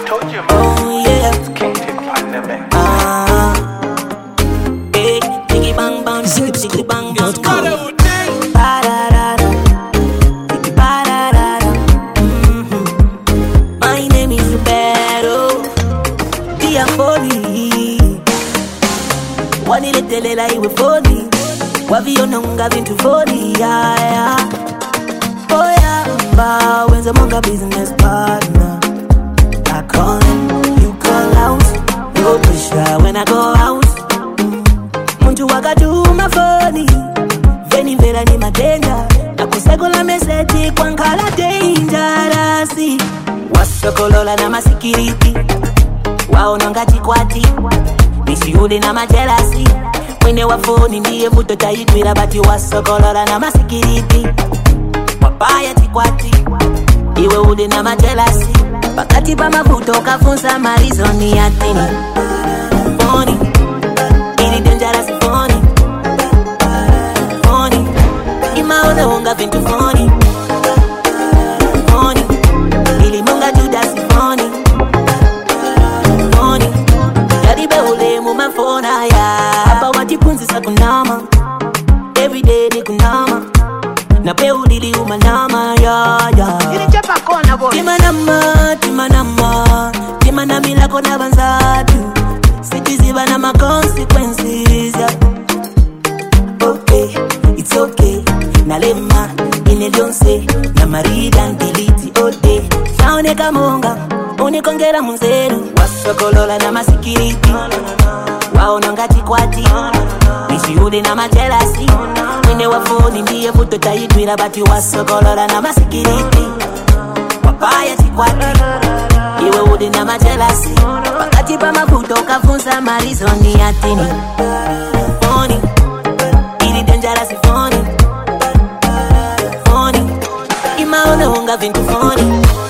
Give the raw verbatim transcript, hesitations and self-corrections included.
told you, man. Oh yeah. Kingpin pandemic. Ah. Hey, diggy bang bang, diggy diggy bang bang. Ba-da-da-da. Diggy ba-da-da-da. Mhm. My name is Roberto Diafoni. Waniletelela iwe foni, waviona unga vintu foni, yeah, yeah. Oh yeah, mba, when's among business partner? I call in, you call out, no pressure when I go out. Muntu wakatuma foni, veni vera ni matenga, na kusegula meseji kwa nkala dangerous. Wasokolola na masikiriti, waononga chikwati, nisiude na majelasi. Mwine wa foni ndiye vuto taitwira, bati wasokolola na masikiriti, wapaya chikwati, iwe ude na majelasi. Pakati pa mavuto kafunza marizoni ya tini. Foni, ili dangerous foni. Foni, imaone unga vintu foni. Foni, ili munga judasi foni. Foni, yadibe ule muma fona ya. Hapa watipunzi sa kunama, everyday ni kunama, na pe ulili umanama ya ya. Ili chapa kona boy. Timanama, timanama, timanamila kona banzatu. Sitiziba na ma consequences, yeah. Okay, it's okay. Nalema, inelionse, na marida and delete all day. Saone kamonga, unikongera munzeru. Wasokolola na masikiriti, waononga chikwati, nisiude na majelasi. Mwine wa foni ndiye vuto taitwira, bati wasokolola na masikiriti, wapaya chikwati, iwe ude na majelasi. Pakati pa mavuto kafunza marizoni ya tini. Foni, ili dangerous foni. Foni, imaone unga vintu foni.